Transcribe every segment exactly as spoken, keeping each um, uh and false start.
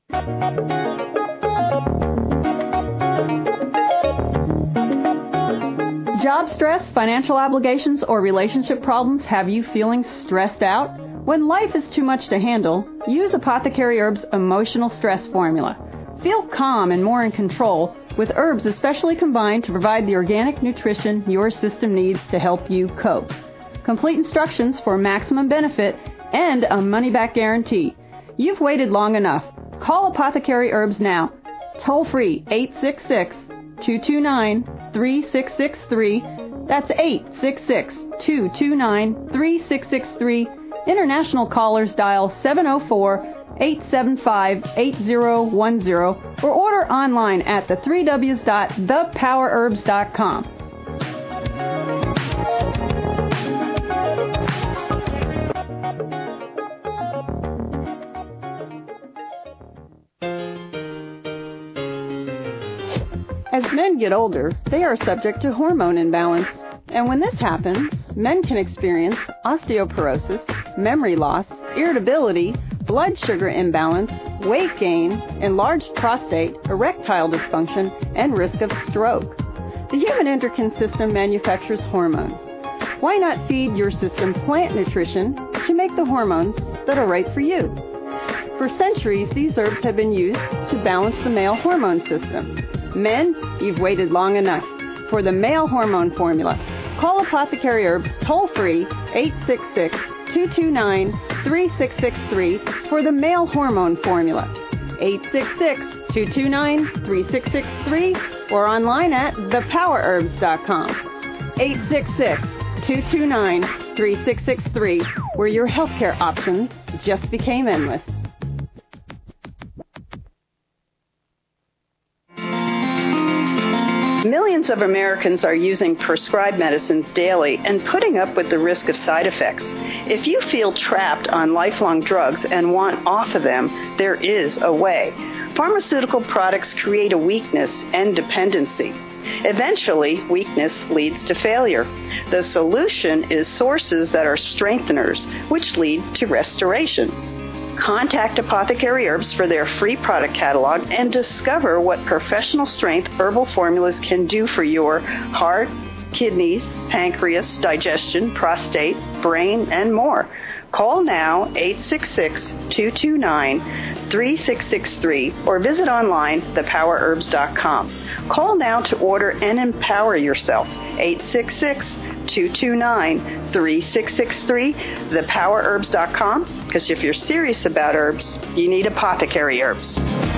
Job stress, financial obligations, or relationship problems have you feeling stressed out? When life is too much to handle, use Apothecary Herbs Emotional Stress Formula. Feel calm and more in control with herbs especially combined to provide the organic nutrition your system needs to help you cope. Complete instructions for maximum benefit and a money-back guarantee. You've waited long enough. Call Apothecary Herbs now. Toll free eight six six, two two nine, three six six three. That's eight six six, two two nine, three six six three. International callers dial seven oh four, eight seven five, eight oh one oh or order online at the three w's dot the power herbs dot com. As men get older, they are subject to hormone imbalance. And when this happens, men can experience osteoporosis, memory loss, irritability, blood sugar imbalance, weight gain, enlarged prostate, erectile dysfunction, and risk of stroke. The human endocrine system manufactures hormones. Why not feed your system plant nutrition to make the hormones that are right for you? For centuries, these herbs have been used to balance the male hormone system. Men, you've waited long enough. For the male hormone formula, call Apothecary Herbs toll-free eight six six, two two nine, three six six three for the male hormone formula, eight six six, two two nine, three six six three, or online at the power herbs dot com. eight six six, two two nine, three six six three, where your healthcare options just became endless. Millions of Americans are using prescribed medicines daily and putting up with the risk of side effects. If you feel trapped on lifelong drugs and want off of them, there is a way. Pharmaceutical products create a weakness and dependency. Eventually, weakness leads to failure. The solution is sources that are strengtheners, which lead to restoration. Contact Apothecary Herbs for their free product catalog and discover what professional strength herbal formulas can do for your heart, kidneys, pancreas, digestion, prostate, brain, and more. Call now eight six six, two two nine, three six six three or visit online the power herbs dot com. Call now to order and empower yourself. eight six six, two two nine, three six six three, the power herbs dot com, because if you're serious about herbs, you need Apothecary Herbs.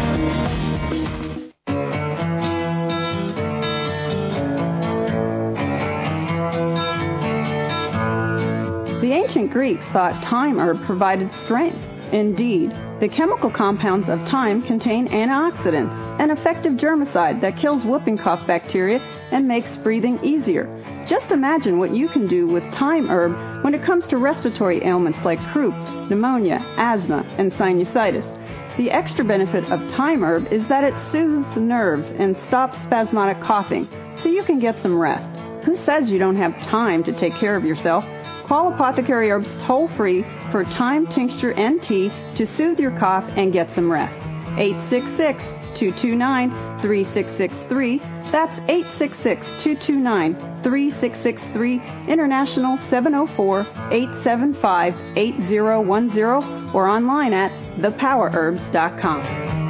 The ancient Greeks thought thyme herb provided strength. Indeed, the chemical compounds of thyme contain antioxidants, an effective germicide that kills whooping cough bacteria and makes breathing easier. Just imagine what you can do with thyme herb when it comes to respiratory ailments like croup, pneumonia, asthma, and sinusitis. The extra benefit of thyme herb is that it soothes the nerves and stops spasmodic coughing, so you can get some rest. Who says you don't have time to take care of yourself? Call Apothecary Herbs toll-free for thyme tincture and tea to soothe your cough and get some rest. eight six six, two two nine, three six six three. That's eight six six, two two nine, three six six three. International seven oh four, eight seven five, eight oh one oh or online at the power herbs dot com.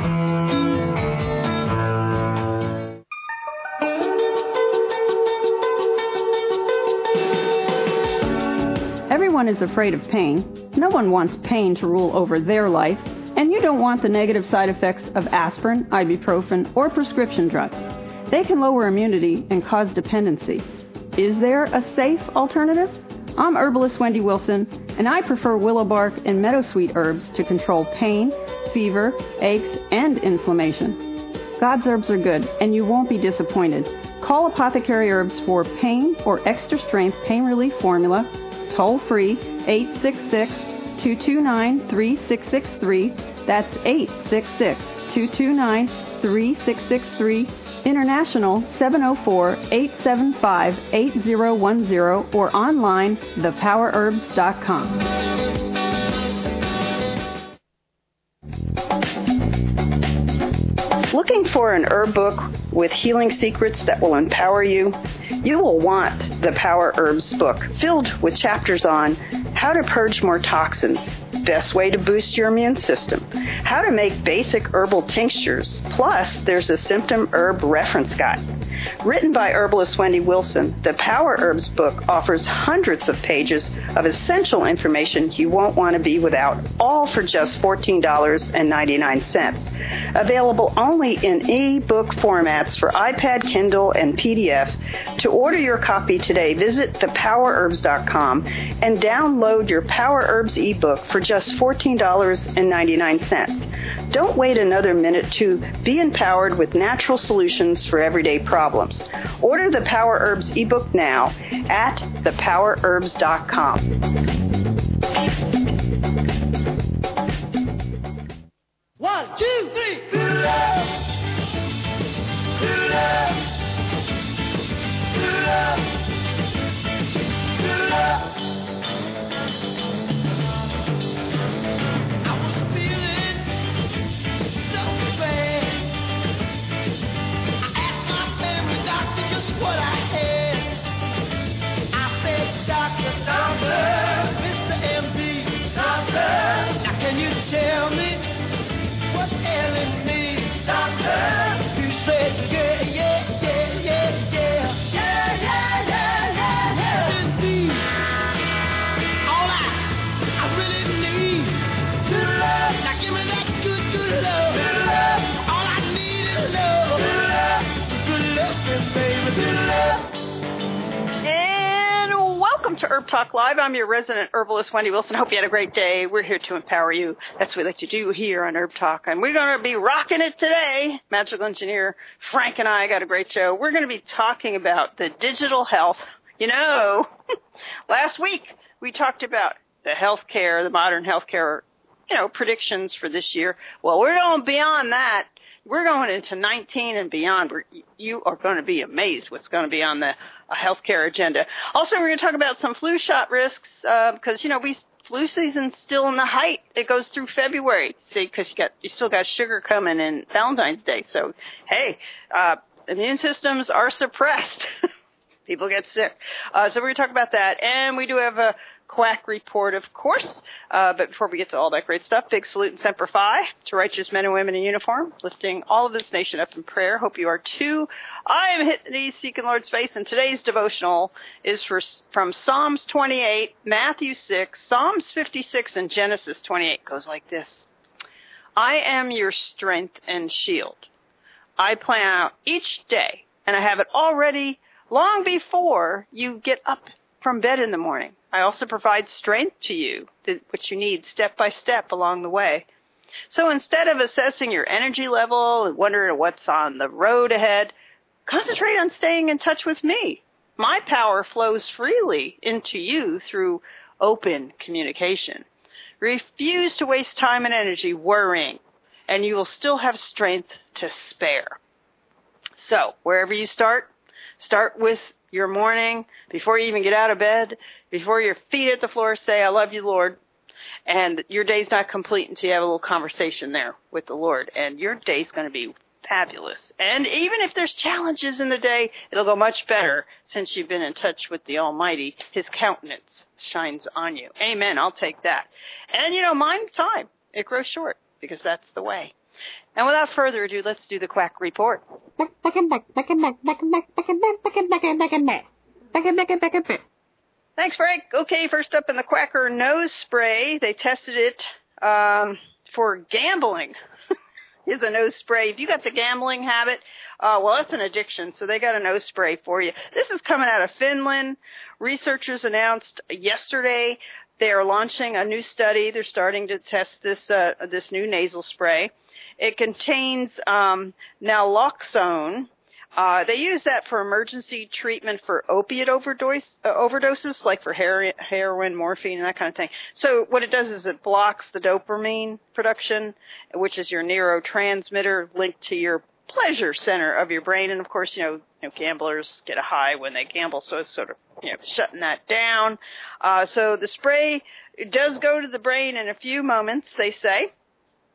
Everyone is afraid of pain. No one wants pain to rule over their life, and you don't want the negative side effects of aspirin, ibuprofen, or prescription drugs. They can lower immunity and cause dependency. Is there a safe alternative? I'm herbalist Wendy Wilson, and I prefer willow bark and meadowsweet herbs to control pain, fever, aches, and inflammation. God's herbs are good, and you won't be disappointed. Call Apothecary Herbs for pain or extra strength pain relief formula, toll-free, eight six six, two two nine, three six six three. That's eight six six, two two nine, three six six three. International seven oh four, eight seven five, eight oh one oh or online the power herbs dot com. Looking for an herb book with healing secrets that will empower you? You will want the Power Herbs book, filled with chapters on how to purge more toxins, best way to boost your immune system, how to make basic herbal tinctures, plus there's a symptom herb reference guide. Written by herbalist Wendy Wilson, the Power Herbs book offers hundreds of pages of essential information you won't want to be without, all for just fourteen dollars and ninety-nine cents. Available only in e-book formats for iPad, Kindle, and P D F. To order your copy today, visit the power herbs dot com and download your Power Herbs ebook for just fourteen dollars and ninety-nine cents. Don't wait another minute to be empowered with natural solutions for everyday problems. Order the Power Herbs ebook now at the power herbs dot com. One, two, three. Good love. Good love. Good love. Good love. I was feeling so bad. I asked my family doctor just what I had. I said, Doctor, Doctor, Mister M D, Doctor, now can you tell me what's ailing me, Doctor? You said, yeah, yeah, yeah, yeah, yeah, yeah, yeah, yeah, yeah, yeah. Indeed, all I, I really need, good love. Now give me that good, good love. Good love. All I need is love. Good love. Good love, baby. Good love. And welcome to Herb Talk Live. I'm your resident herbalist, Wendy Wilson. Hope you had a great day. We're here to empower you. That's what we like to do here on Herb Talk. And we're going to be rocking it today. Magical engineer Frank and I got a great show. We're going to be talking about the digital health. You know, last week we talked about the healthcare, the modern healthcare, you know, predictions for this year. Well, we're going beyond that. We're going into nineteen and beyond. We're, you are going to be amazed what's going to be on the uh, healthcare agenda. Also, we're going to talk about some flu shot risks uh, because, you know, we flu season's still in the height. It goes through February, see, because you got you still got sugar coming in Valentine's Day. So, hey, uh, immune systems are suppressed. People get sick. Uh, so we're going to talk about that. And we do have a quack report, of course. Uh, but before we get to all that great stuff, big salute and semper fi to righteous men and women in uniform, lifting all of this nation up in prayer. Hope you are too. I am hitting the knees, seeking Lord's face, and today's devotional is for, from Psalms twenty-eight, Matthew six, Psalms fifty-six, and Genesis twenty-eight. It goes like this. I am your strength and shield. I plan out each day, and I have it already long before you get up from bed in the morning. I also provide strength to you, which you need step by step along the way. So instead of assessing your energy level and wondering what's on the road ahead, concentrate on staying in touch with me. My power flows freely into you through open communication. Refuse to waste time and energy worrying, and you will still have strength to spare. So wherever you start, start with your morning, before you even get out of bed, before your feet hit the floor, say, I love you, Lord. And your day's not complete until you have a little conversation there with the Lord. And your day's going to be fabulous. And even if there's challenges in the day, it'll go much better since you've been in touch with the Almighty. His countenance shines on you. Amen. I'll take that. And, you know, mind time. It grows short because that's the way. And without further ado, let's do the quack report. Thanks, Frank. Okay, first up in the Quacker nose spray, they tested it um, for gambling. Here's a nose spray. If you got the gambling habit, uh, well, that's an addiction, so they got a nose spray for you. This is coming out of Finland. Researchers announced yesterday they are launching a new study. They're starting to test this uh, this new nasal spray. It contains um, naloxone. Uh, they use that for emergency treatment for opiate overdose, uh, overdoses, like for heroin, heroin, morphine, and that kind of thing. So what it does is it blocks the dopamine production, which is your neurotransmitter linked to your pleasure center of your brain. And, of course, you know, you know gamblers get a high when they gamble, so it's sort of, you know, shutting that down. Uh, so the spray it does go to the brain in a few moments, they say.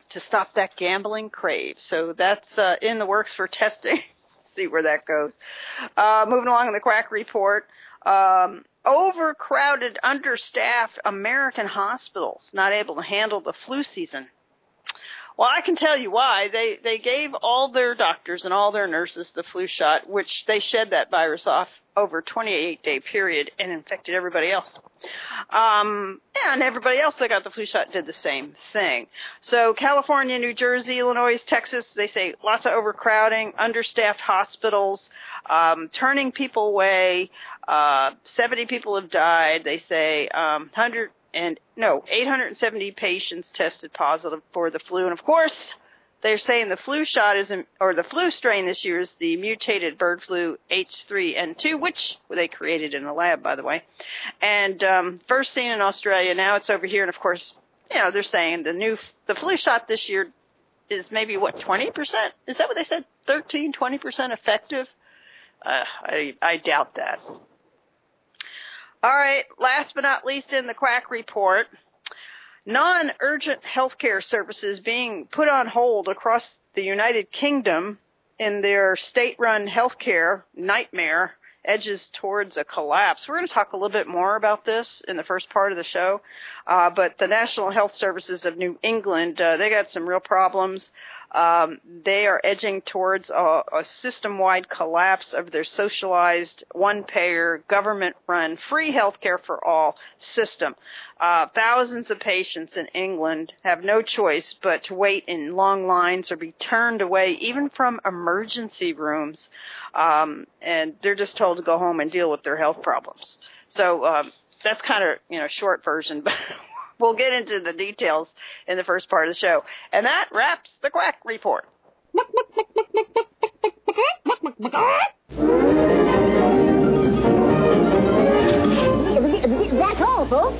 to stop that gambling crave. So that's uh, in the works for testing. See where that goes. Uh, moving along in the Quack Report. Um, overcrowded, understaffed American hospitals not able to handle the flu season. Well, I can tell you why. They they gave all their doctors and all their nurses the flu shot, which they shed that virus off over a twenty-eight day period and infected everybody else. Um, and everybody else that got the flu shot did the same thing. So California, New Jersey, Illinois, Texas, they say lots of overcrowding, understaffed hospitals, um, turning people away. Uh, seventy people have died. They say um, one hundred and no, eight hundred seventy patients tested positive for the flu. And of course, they're saying the flu shot is, or the flu strain this year is the mutated bird flu H three N two, which they created in the lab, by the way. And um, first seen in Australia, now it's over here. And of course, you know, they're saying the new, the flu shot this year is maybe, what, twenty percent? Is that what they said? thirteen, twenty percent effective? Uh, I, I doubt that. All right, last but not least in the Quack Report, non-urgent healthcare services being put on hold across the United Kingdom in their state-run healthcare nightmare edges towards a collapse. We're going to talk a little bit more about this in the first part of the show, uh, but the National Health Services of New England, uh, they got some real problems. Um, they are edging towards a, a system-wide collapse of their socialized, one-payer, government-run, free health care for all system. Uh, thousands of patients in England have no choice but to wait in long lines or be turned away even from emergency rooms, um, and they're just told to go home and deal with their health problems. So um, that's kind of, you know, short version, but we'll get into the details in the first part of the show. And that wraps the Quack Report. That's all, folks.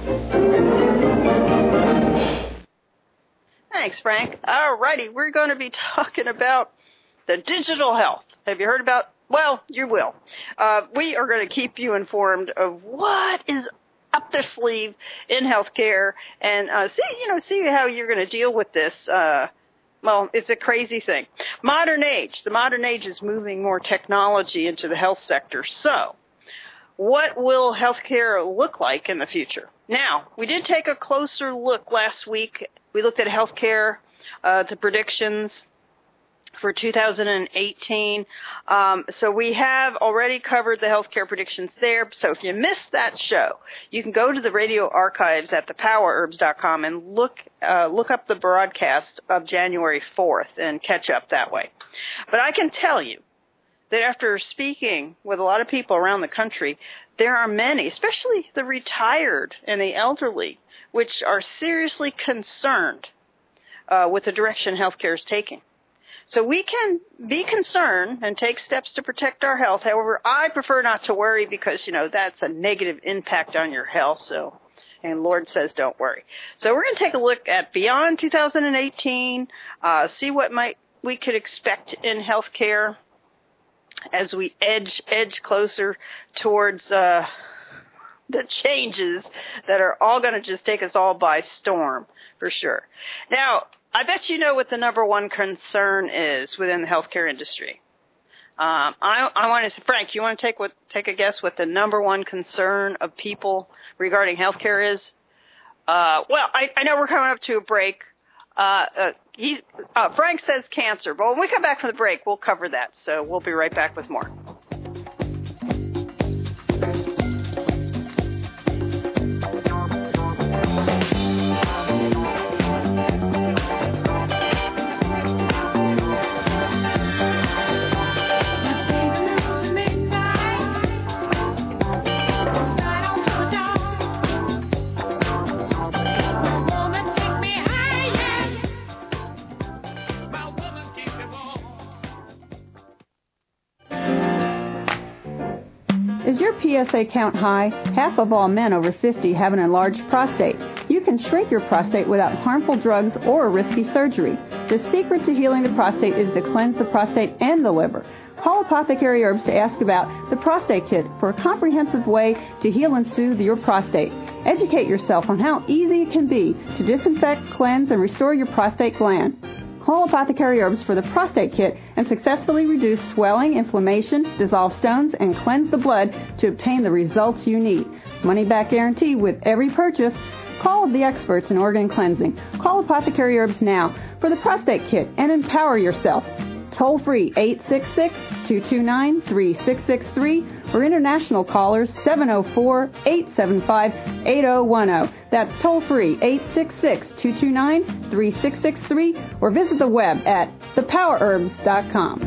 Thanks, Frank. All righty, we're going to be talking about the digital health. Have you heard about? Well, you will. Uh, we are going to keep you informed of what is up their sleeve in healthcare, and uh, see, you know, see how you're going to deal with this. Uh, well, it's a crazy thing. Modern age. The modern age is moving more technology into the health sector. So, what will healthcare look like in the future? Now, we did take a closer look last week. We looked at healthcare, uh, the predictions for two thousand eighteen. Um, so we have already covered the healthcare predictions there. So if you missed that show, you can go to the radio archives at the power herbs dot com and look uh, look up the broadcast of January fourth and catch up that way. But I can tell you that after speaking with a lot of people around the country, there are many, especially the retired and the elderly, which are seriously concerned uh, with the direction healthcare is taking. So we can be concerned and take steps to protect our health. However, I prefer not to worry because, you know, that's a negative impact on your health. So, and Lord says don't worry. So we're going to take a look at beyond two thousand eighteen, uh, see what might we could expect in healthcare as we edge edge closer towards uh, the changes that are all going to just take us all by storm, for sure. Now, I bet you know what the number one concern is within the healthcare industry. Um, I, I want to, Frank, you want to take what take a guess what the number one concern of people regarding healthcare is? Uh, well, I, I know we're coming up to a break. Uh, uh, he, uh, Frank says cancer, but when we come back from the break, we'll cover that. So we'll be right back with more. Is your P S A count high? Half of all men over fifty have an enlarged prostate. You can shrink your prostate without harmful drugs or risky surgery. The secret to healing the prostate is to cleanse the prostate and the liver. Call Apothecary Herbs to ask about the Prostate Kit for a comprehensive way to heal and soothe your prostate. Educate yourself on how easy it can be to disinfect, cleanse, and restore your prostate gland. Call Apothecary Herbs for the Prostate Kit and successfully reduce swelling, inflammation, dissolve stones, and cleanse the blood to obtain the results you need. Money back guarantee with every purchase. Call the experts in organ cleansing. Call Apothecary Herbs now for the Prostate Kit and empower yourself. Toll free eight six six, two two nine, three six six three or international callers seven oh four, eight seven five, eight oh one oh. That's toll free eight six six, two two nine, three six six three or visit the web at the power herbs dot com.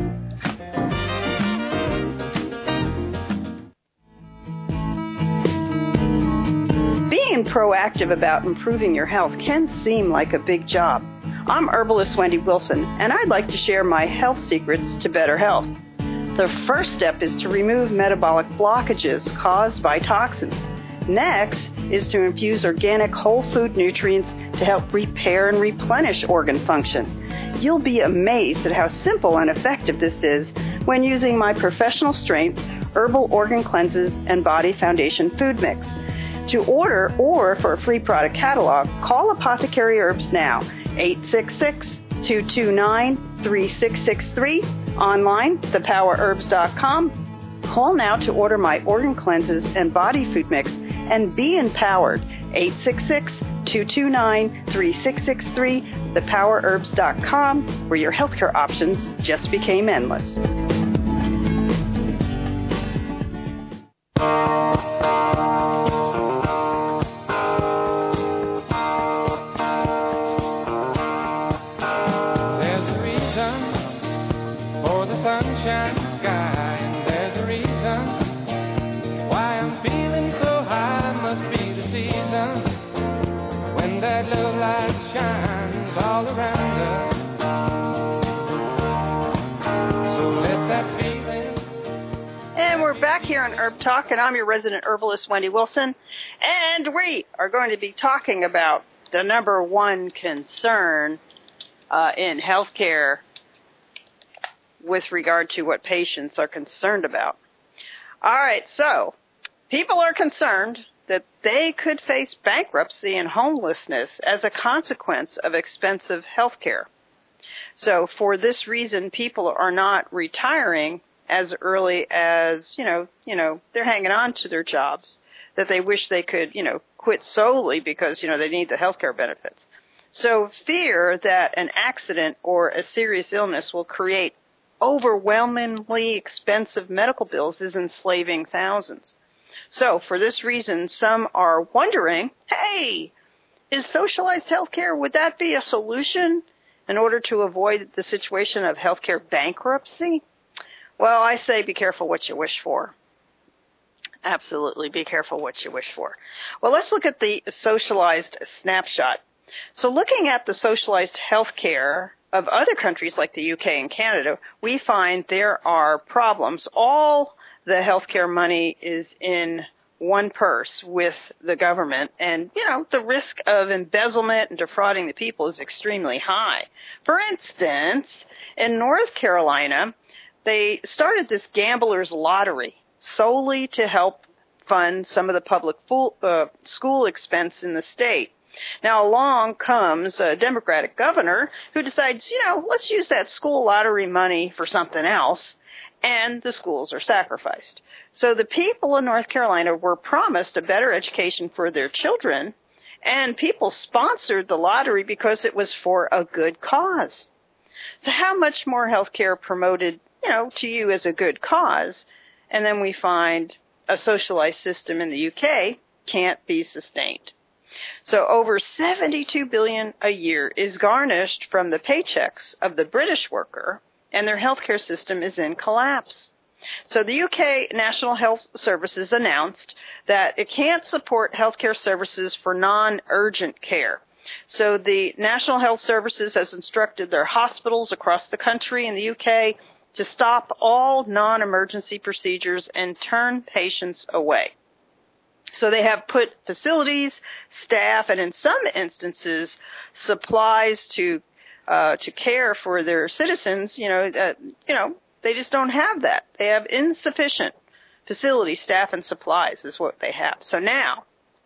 Being proactive about improving your health can seem like a big job. I'm herbalist Wendy Wilson, and I'd like to share my health secrets to better health. The first step is to remove metabolic blockages caused by toxins. Next is to infuse organic whole food nutrients to help repair and replenish organ function. You'll be amazed at how simple and effective this is when using my professional strength herbal organ cleanses and body foundation food mix. To order or for a free product catalog, call Apothecary Herbs now, eight six six, two two nine, three six six three, online, the power herbs dot com. Call now to order my organ cleanses and body food mix and be empowered, eight six six, two two nine, three six six three, the power herbs dot com, where your healthcare options just became endless. Here on Herb Talk, and I'm your resident herbalist, Wendy Wilson, and we are going to be talking about the number one concern uh, in healthcare with regard to what patients are concerned about. All right, so people are concerned that they could face bankruptcy and homelessness as a consequence of expensive healthcare. So for this reason, people are not retiring as early as, you know, you know, they're hanging on to their jobs that they wish they could, you know, quit solely because, you know, they need the health care benefits. So fear that an accident or a serious illness will create overwhelmingly expensive medical bills is enslaving thousands. So for this reason, some are wondering, hey, is socialized health care, would that be a solution in order to avoid the situation of healthcare bankruptcy? Well, I say be careful what you wish for. Absolutely, be careful what you wish for. Well, let's look at the socialized snapshot. So looking at the socialized health care of other countries like the U K and Canada, we find there are problems. All the healthcare money is in one purse with the government, and, you know, the risk of embezzlement and defrauding the people is extremely high. For instance, in North Carolina, they started this gambler's lottery solely to help fund some of the public full, uh, school expense in the state. Now, along comes a Democratic governor who decides, you know, let's use that school lottery money for something else, and the schools are sacrificed. So the people in North Carolina were promised a better education for their children, and people sponsored the lottery because it was for a good cause. So how much more health care promoted, you know, to you as a good cause, and then we find a socialized system in the U K can't be sustained. So over seventy-two billion dollars a year is garnished from the paychecks of the British worker, and their healthcare system is in collapse. So the U K National Health Services announced that it can't support healthcare services for non-urgent care. So the National Health Services has instructed their hospitals across the country in the U K to stop all non-emergency procedures and turn patients away. So they have put facilities, staff, and in some instances, supplies to uh, to care for their citizens. You know, uh, you know, they just don't have that. They have insufficient facility, staff, and supplies is what they have. So now,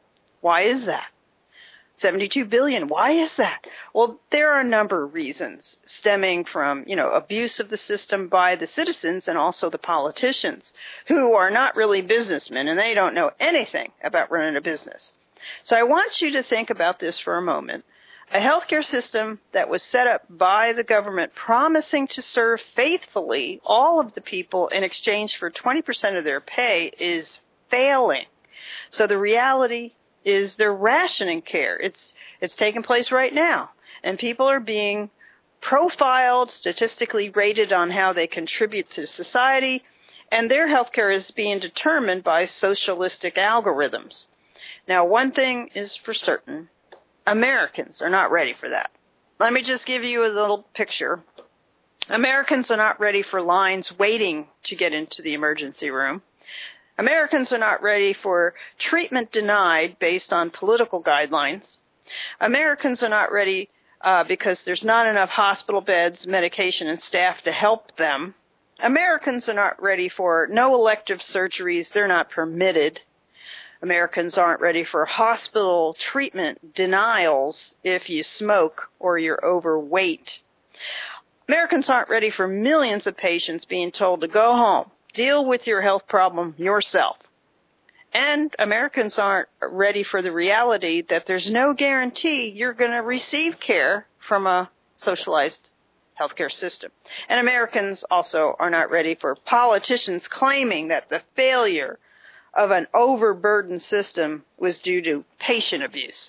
Why is that? seventy-two billion dollars. Why is that? Well, there are a number of reasons stemming from, you know, abuse of the system by the citizens and also the politicians who are not really businessmen and they don't know anything about running a business. So I want you to think about this for a moment. A healthcare system that was set up by the government promising to serve faithfully all of the people in exchange for twenty percent of their pay is failing. So the reality is they're rationing care. It's it's taking place right now. And people are being profiled, statistically rated on how they contribute to society, and their health care is being determined by socialistic algorithms. Now, one thing is for certain. Americans are not ready for that. Let me just give you a little picture. Americans are not ready for lines waiting to get into the emergency room. Americans are not ready for treatment denied based on political guidelines. Americans are not ready uh, because there's not enough hospital beds, medication, and staff to help them. Americans are not ready for no elective surgeries. They're not permitted. Americans aren't ready for hospital treatment denials if you smoke or you're overweight. Americans aren't ready for millions of patients being told to go home. Deal with your health problem yourself. And Americans aren't ready for the reality that there's no guarantee you're going to receive care from a socialized healthcare system. And Americans also are not ready for politicians claiming that the failure of an overburdened system was due to patient abuse.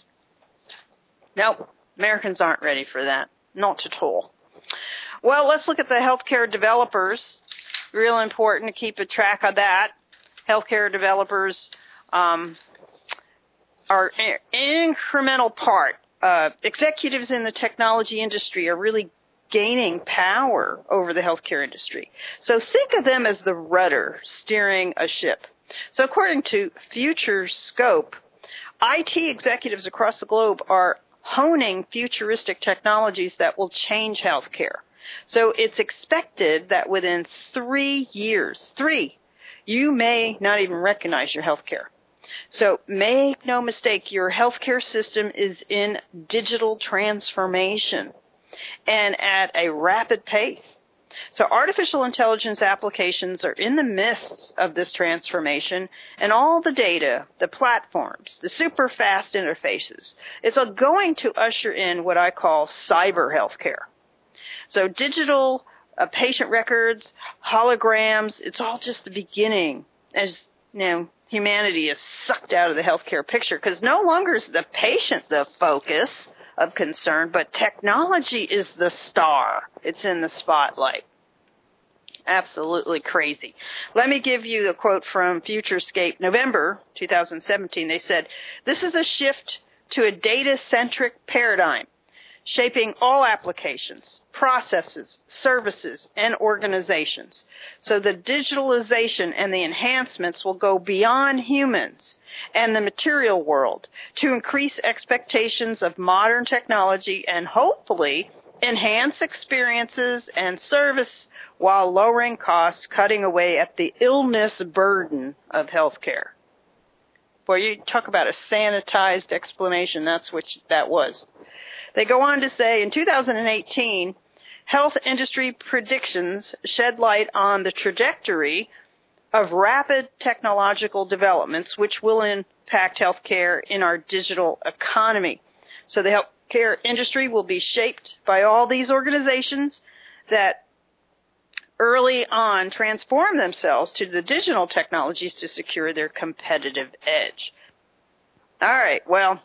Nope, Americans aren't ready for that. Not at all. Well, let's look at the healthcare developers. Real important to keep a track of that. Healthcare developers um, are an incremental part. Uh, executives in the technology industry are really gaining power over the healthcare industry. So think of them as the rudder steering a ship. So according to Futurescope, I T executives across the globe are honing futuristic technologies that will change healthcare. So it's expected that within three years, three, you may not even recognize your health care. So make no mistake, your healthcare system is in digital transformation and at a rapid pace. So artificial intelligence applications are in the midst of this transformation, and all the data, the platforms, the super fast interfaces, is going to usher in what I call cyber healthcare. So digital uh, patient records, holograms, it's all just the beginning as, you know, humanity is sucked out of the healthcare picture because no longer is the patient the focus of concern, but technology is the star. It's in the spotlight. Absolutely crazy. Let me give you a quote from Futurescape, November two thousand seventeen. They said, "This is a shift to a data-centric paradigm, shaping all applications, processes, services, and organizations. So the digitalization and the enhancements will go beyond humans and the material world to increase expectations of modern technology and hopefully enhance experiences and service while lowering costs, cutting away at the illness burden of healthcare." Boy, you talk about a sanitized explanation. That's what that was. They go on to say, in two thousand eighteen, health industry predictions shed light on the trajectory of rapid technological developments which will impact healthcare in our digital economy. So the healthcare industry will be shaped by all these organizations that early on transform themselves to the digital technologies to secure their competitive edge. All right, well,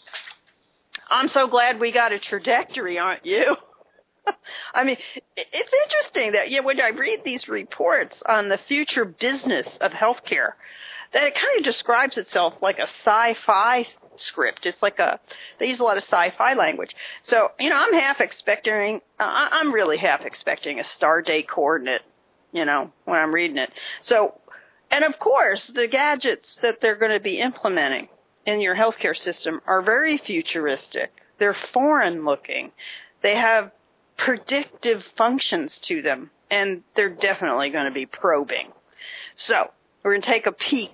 I'm so glad we got a trajectory, aren't you? I mean, it's interesting that, yeah, when I read these reports on the future business of healthcare, that it kind of describes itself like a sci-fi script. It's like a, they use a lot of sci-fi language. So, you know, I'm half expecting, uh, I'm really half expecting a star date coordinate, you know, when I'm reading it. So, and of course, the gadgets that they're going to be implementing in your healthcare system are very futuristic. They're foreign looking. They have predictive functions to them, and they're definitely going to be probing. So, we're going to take a peek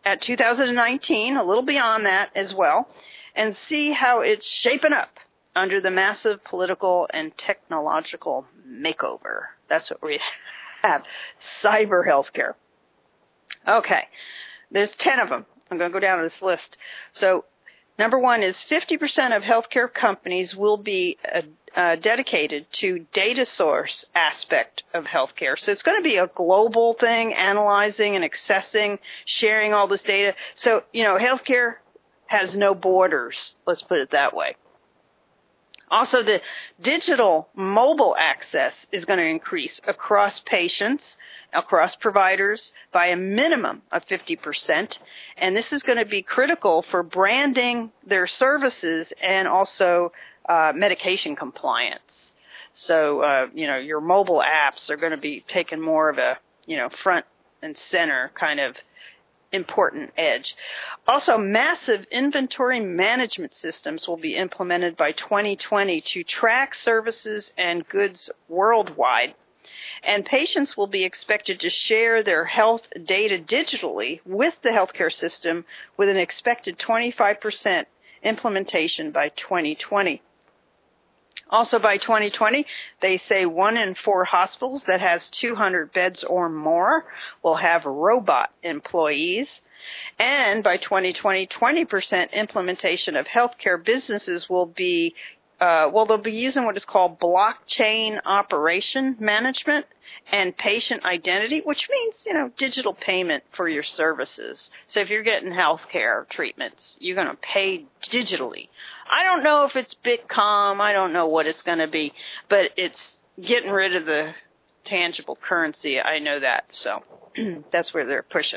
at two thousand nineteen, a little beyond that as well, and see how it's shaping up under the massive political and technological makeover. That's what we have. Cyber healthcare. Okay. There's ten of them. I'm going to go down this list. So, number one is fifty percent of healthcare companies will be uh, uh, dedicated to data source aspect of healthcare. So it's going to be a global thing, analyzing and accessing, sharing all this data. So, you know, healthcare has no borders. Let's put it that way. Also, the digital mobile access is going to increase across patients, across providers by a minimum of fifty percent. And this is going to be critical for branding their services and also uh, medication compliance. So, uh, you know, your mobile apps are going to be taking more of a, you know, front and center kind of important edge. Also, massive inventory management systems will be implemented by twenty twenty to track services and goods worldwide. And patients will be expected to share their health data digitally with the healthcare system with an expected twenty-five percent implementation by twenty twenty. Also by twenty twenty, they say one in four hospitals that has two hundred beds or more will have robot employees. And by twenty twenty, twenty percent implementation of healthcare businesses will be, uh, well, they'll be using what is called blockchain operation management and patient identity, which means, you know, digital payment for your services. So if you're getting healthcare treatments, you're going to pay digitally. I don't know if it's Bitcoin. I don't know what it's going to be, but it's getting rid of the tangible currency. I know that. So that's where they're pushing.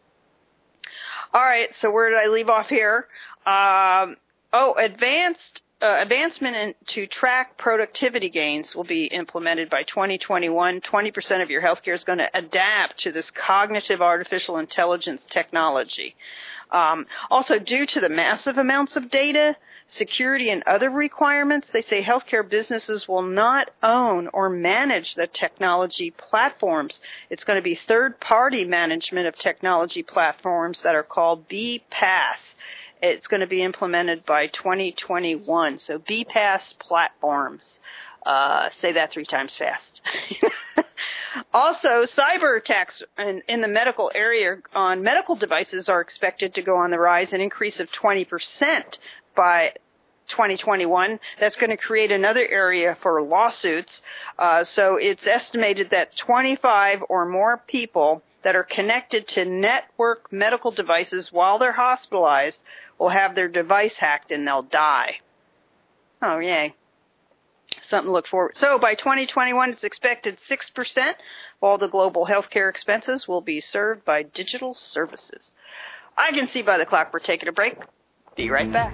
All right. So where did I leave off here? Um, oh, advanced Uh, advancement in, to track productivity gains will be implemented by twenty twenty-one. twenty percent of your healthcare is going to adapt to this cognitive artificial intelligence technology. Um, also, due to the massive amounts of data, security, and other requirements, they say healthcare businesses will not own or manage the technology platforms. It's going to be third-party management of technology platforms that are called B PaaS. It's going to be implemented by twenty twenty-one. So B PaaS platforms. Uh, say that three times fast. Also, cyber attacks in, in the medical area on medical devices are expected to go on the rise, an increase of twenty percent by twenty twenty-one. That's going to create another area for lawsuits. Uh, so it's estimated that twenty-five or more people that are connected to network medical devices while they're hospitalized will have their device hacked and they'll die. Oh, yay. Something to look forward. So by twenty twenty-one, it's expected six percent of all the global healthcare expenses will be served by digital services. I can see by the clock we're taking a break. Be right back.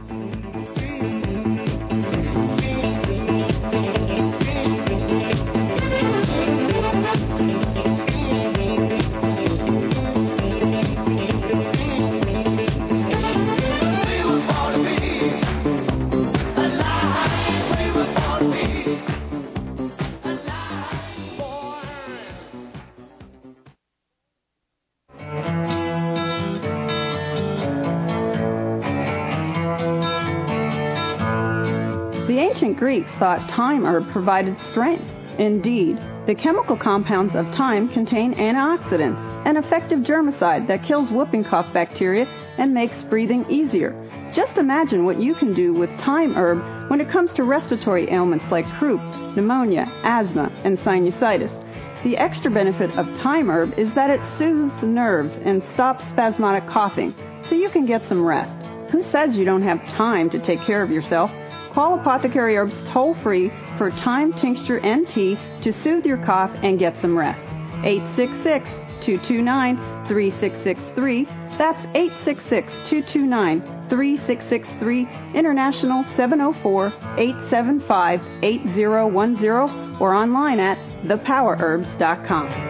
The ancient Greeks thought thyme herb provided strength. Indeed, the chemical compounds of thyme contain antioxidants, an effective germicide that kills whooping cough bacteria and makes breathing easier. Just imagine what you can do with thyme herb when it comes to respiratory ailments like croup, pneumonia, asthma, and sinusitis. The extra benefit of thyme herb is that it soothes the nerves and stops spasmodic coughing, so you can get some rest. Who says you don't have time to take care of yourself? Call Apothecary Herbs toll-free for thyme tincture and tea to soothe your cough and get some rest. eight six six, two two nine, three six six three. That's eight six six, two two nine, three six six three. International seven oh four, eight seven five, eight oh one oh or online at the power herbs dot com.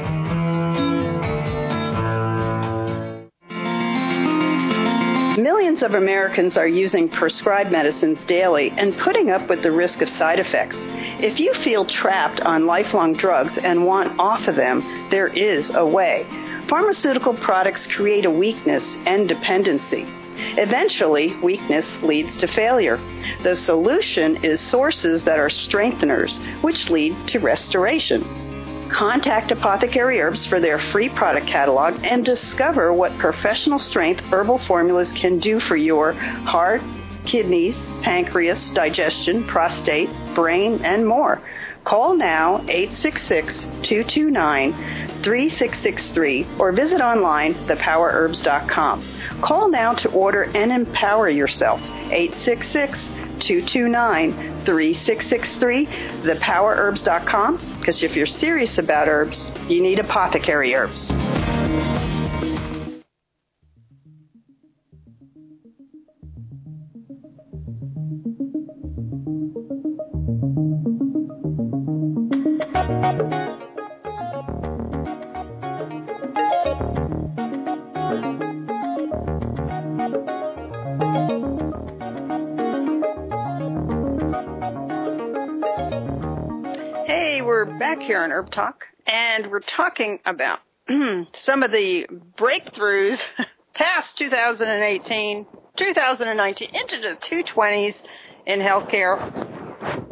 Millions of Americans are using prescribed medicines daily and putting up with the risk of side effects. If you feel trapped on lifelong drugs and want off of them, there is a way. Pharmaceutical products create a weakness and dependency. Eventually, weakness leads to failure. The solution is sources that are strengtheners, which lead to restoration. Contact Apothecary Herbs for their free product catalog and discover what professional strength herbal formulas can do for your heart, kidneys, pancreas, digestion, prostate, brain, and more. Call now eight six six, two two nine, three six six three or visit online the power herbs dot com. Call now to order and empower yourself. eight six six, two two nine, three six six three, the power herbs dot com, because if you're serious about herbs, you need Apothecary Herbs. Hey, we're back here on Herb Talk, and we're talking about some of the breakthroughs past two thousand eighteen, two thousand nineteen, into the two twenties in healthcare.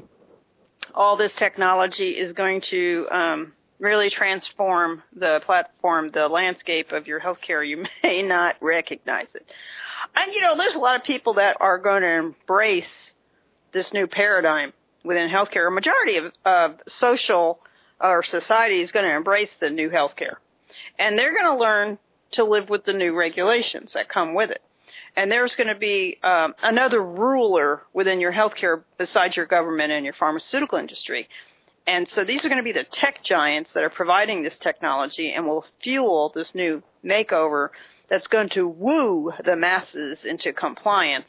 All this technology is going to um, really transform the platform, the landscape of your healthcare. You may not recognize it. And, you know, there's a lot of people that are going to embrace this new paradigm within healthcare. A majority of, of social or society is going to embrace the new healthcare. And they're going to learn to live with the new regulations that come with it. And there's going to be um, another ruler within your healthcare besides your government and your pharmaceutical industry. And so these are going to be the tech giants that are providing this technology and will fuel this new makeover that's going to woo the masses into compliance.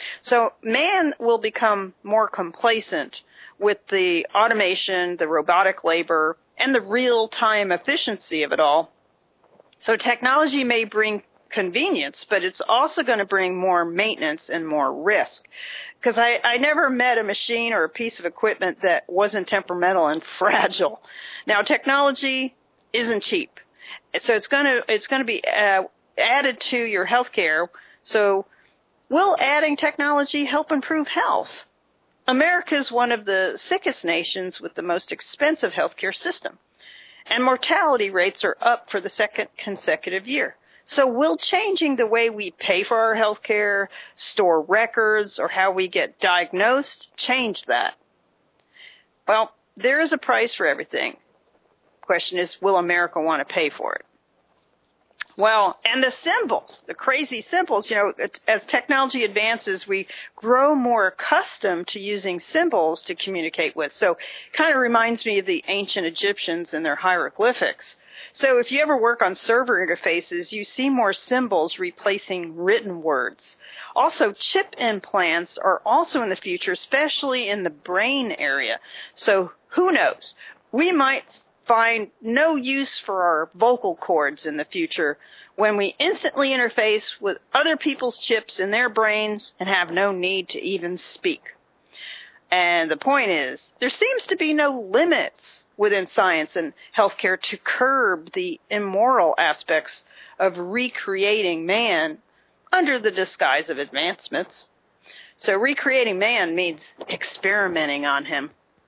So man will become more complacent with the automation, the robotic labor, and the real-time efficiency of it all. So technology may bring convenience, but it's also going to bring more maintenance and more risk. Because I, I never met a machine or a piece of equipment that wasn't temperamental and fragile. Now, technology isn't cheap. So it's going to, it's going to be uh, added to your healthcare. So will adding technology help improve health? America is one of the sickest nations with the most expensive healthcare system. And mortality rates are up for the second consecutive year. So will changing the way we pay for our health care, store records, or how we get diagnosed change that? Well, there is a price for everything. Question is, will America want to pay for it? Well, and the symbols, the crazy symbols, you know, as technology advances, we grow more accustomed to using symbols to communicate with. So it kind of reminds me of the ancient Egyptians and their hieroglyphics. So if you ever work on server interfaces, you see more symbols replacing written words. Also, chip implants are also in the future, especially in the brain area. So who knows? We might find no use for our vocal cords in the future when we instantly interface with other people's chips in their brains and have no need to even speak. And the point is, there seems to be no limits within science and healthcare to curb the immoral aspects of recreating man under the disguise of advancements. So recreating man means experimenting on him.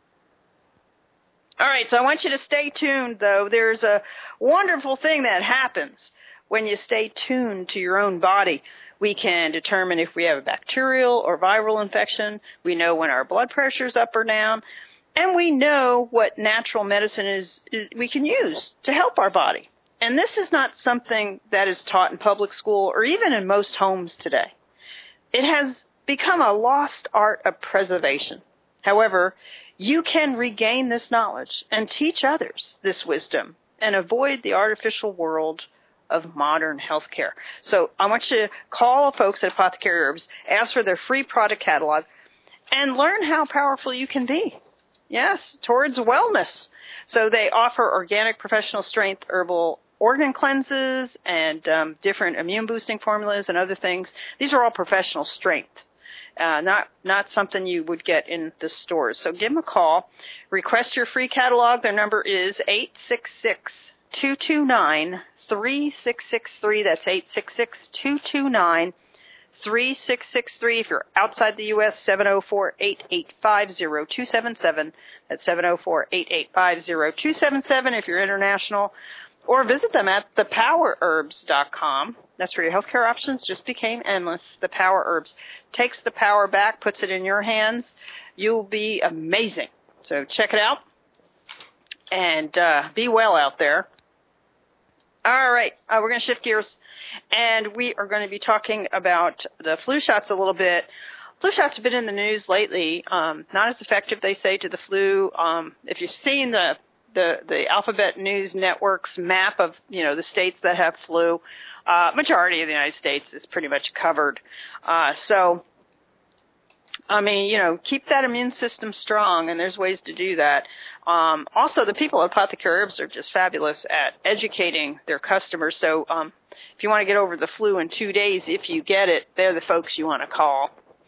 All right, so I want you to stay tuned, though. There's a wonderful thing that happens when you stay tuned to your own body. We can determine if we have a bacterial or viral infection. We know when our blood pressure is up or down. And we know what natural medicine is, is we can use to help our body. And this is not something that is taught in public school or even in most homes today. It has become a lost art of preservation. However, you can regain this knowledge and teach others this wisdom and avoid the artificial world of modern healthcare. So I want you to call folks at Apothecary Herbs, ask for their free product catalog, and learn how powerful you can be. Yes, towards wellness. So they offer organic professional strength herbal organ cleanses and um, different immune boosting formulas and other things. These are all professional strength. Uh, not not something you would get in the stores. So give them a call. Request your free catalog. Their number is eight six six, two two nine, three six six three. That's eight six six, two two nine, three six six three. If you're outside the U S, seven oh four, eight eight five, oh two seven seven. That's seven oh four, eight eight five, oh two seven seven if you're international. Or visit them at the power herbs dot com. That's where your healthcare options just became endless. The Power Herbs takes the power back, puts it in your hands. You'll be amazing. So check it out. And uh, be well out there. All right. Uh, we're going to shift gears. And we are going to be talking about the flu shots a little bit. Flu shots have been in the news lately. Um, not as effective, they say, to the flu. Um, if you've seen the The, the Alphabet News Network's map of, you know, the states that have flu, uh, majority of the United States is pretty much covered. Uh, so, I mean, you know, keep that immune system strong, and there's ways to do that. Um, also, the people at Apothecary Herbs are just fabulous at educating their customers. So, um, if you want to get over the flu in two days, if you get it, they're the folks you want to call.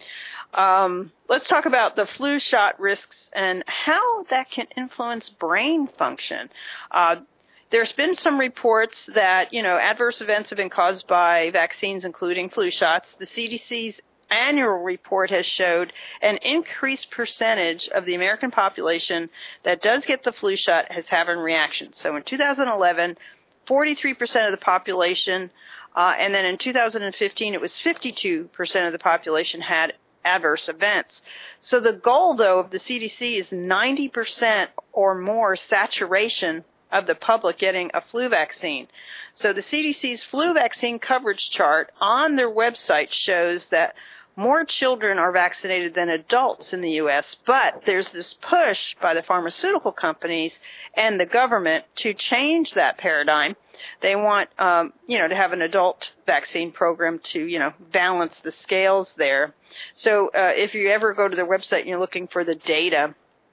Um, let's talk about the flu shot risks and how that can influence brain function. Uh, there's been some reports that, you know, adverse events have been caused by vaccines, including flu shots. The C D C's annual report has showed an increased percentage of the American population that does get the flu shot has having reactions. So in two thousand eleven, forty-three percent of the population, uh, and then in two thousand fifteen, it was fifty-two percent of the population had adverse events. So the goal, though, of the C D C is ninety percent or more saturation of the public getting a flu vaccine. So the C D C's flu vaccine coverage chart on their website shows that more children are vaccinated than adults in the U S, but there's this push by the pharmaceutical companies and the government to change that paradigm. They want, um, you know, to have an adult vaccine program to, you know, balance the scales there. So uh, if you ever go to their website and you're looking for the data,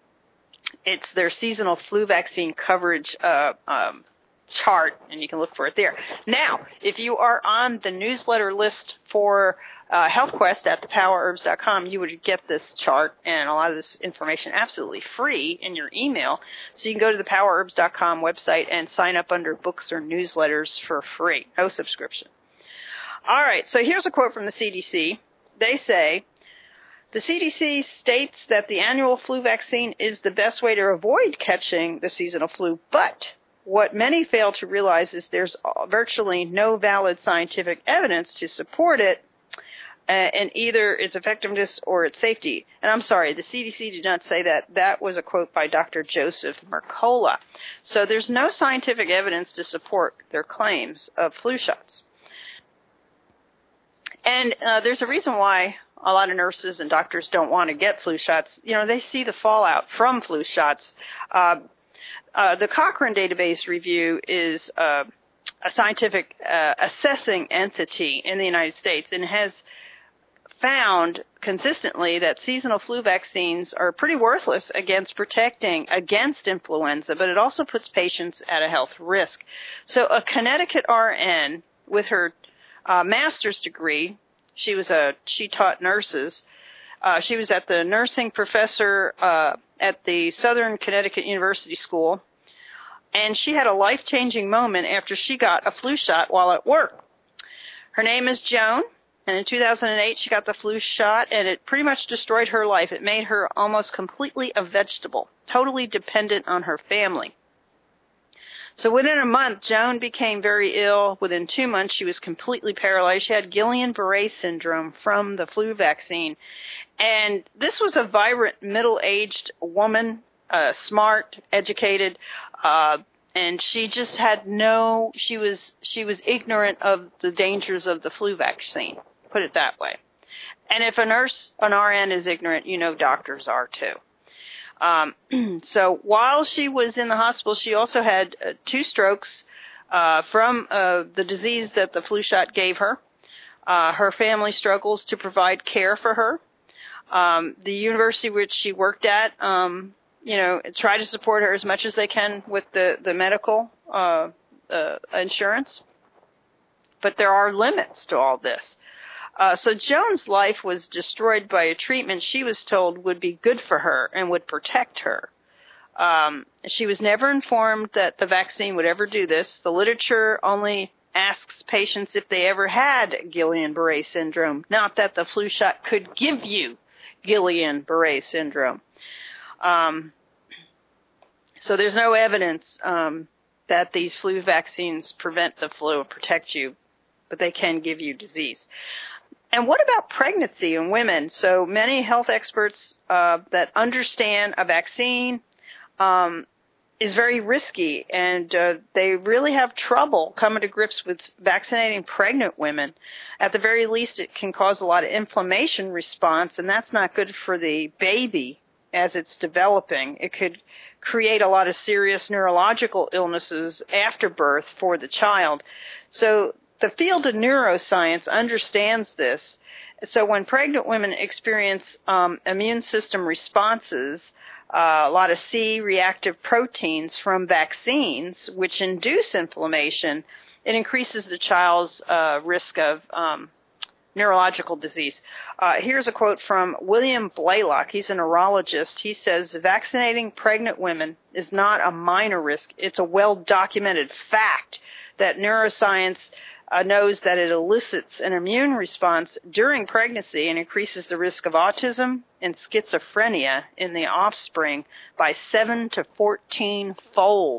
it's their seasonal flu vaccine coverage uh, um, chart, and you can look for it there. Now, if you are on the newsletter list for uh, HealthQuest at the power herbs dot com, you would get this chart and a lot of this information absolutely free in your email. So you can go to the power herbs dot com website and sign up under books or newsletters for free. No subscription. All right, so here's a quote from the C D C. They say, the C D C states that the annual flu vaccine is the best way to avoid catching the seasonal flu, but what many fail to realize is there's virtually no valid scientific evidence to support it, uh, and either its effectiveness or its safety. And I'm sorry, the C D C did not say that. That was a quote by Doctor Joseph Mercola. So there's no scientific evidence to support their claims of flu shots. And uh, there's a reason why a lot of nurses and doctors don't want to get flu shots. You know, they see the fallout from flu shots. Uh, Uh, the Cochrane Database Review is uh, a scientific uh, assessing entity in the United States and has found consistently that seasonal flu vaccines are pretty worthless against protecting against influenza, but it also puts patients at a health risk. So a Connecticut R N with her uh, master's degree, she was a she taught nurses. Uh, she was at the nursing professor uh, at the Southern Connecticut University School, and she had a life-changing moment after she got a flu shot while at work. Her name is Joan, and in two thousand eight she got the flu shot, and it pretty much destroyed her life. It made her almost completely a vegetable, totally dependent on her family. So within a month, Joan became very ill. Within two months, she was completely paralyzed. She had Guillain-Barré syndrome from the flu vaccine. And this was a vibrant, middle-aged woman, uh, smart, educated, uh, and she just had no, she was, she was ignorant of the dangers of the flu vaccine, put it that way. And if a nurse, an R N is ignorant, you know doctors are too. Um, so while she was in the hospital, she also had uh, two strokes uh, from uh, the disease that the flu shot gave her. Uh, her family struggles to provide care for her. Um, the university which she worked at, um, you know, try to support her as much as they can with the, the medical uh, uh, insurance. But there are limits to all this. Uh, so Joan's life was destroyed by a treatment she was told would be good for her and would protect her. Um, she was never informed that the vaccine would ever do this. The literature only asks patients if they ever had Guillain-Barré syndrome, not that the flu shot could give you Guillain-Barré syndrome. Um, so there's no evidence um, that these flu vaccines prevent the flu or protect you, but they can give you disease. And what about pregnancy in women? So many health experts uh, that understand a vaccine um, is very risky, and uh, they really have trouble coming to grips with vaccinating pregnant women. At the very least, it can cause a lot of inflammation response, and that's not good for the baby as it's developing. It could create a lot of serious neurological illnesses after birth for the child. So the field of neuroscience understands this. So when pregnant women experience um, immune system responses, uh, a lot of C-reactive proteins from vaccines, which induce inflammation, it increases the child's uh, risk of um, neurological disease. Uh, here's a quote from William Blaylock. He's a neurologist. He says, vaccinating pregnant women is not a minor risk. It's a well-documented fact that neuroscience uh, knows that it elicits an immune response during pregnancy and increases the risk of autism and schizophrenia in the offspring by seven to fourteen fold.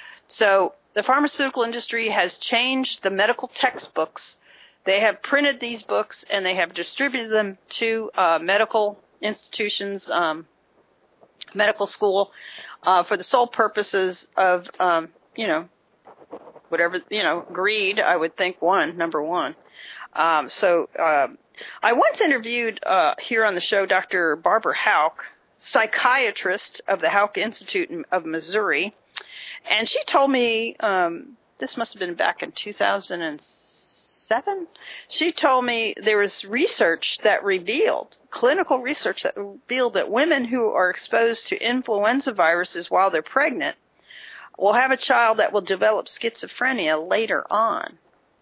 So the pharmaceutical industry has changed the medical textbooks. They have printed these books and they have distributed them to uh, medical institutions, um, medical school, uh, for the sole purposes of, um, you know, whatever, you know, greed, I would think, one, number one. Um, so uh, I once interviewed uh, here on the show Doctor Barbara Houck, psychiatrist of the Houck Institute of Missouri, and she told me, um, this must have been back in two thousand seven, she told me there was research that revealed, clinical research that revealed that women who are exposed to influenza viruses while they're pregnant will have a child that will develop schizophrenia later on.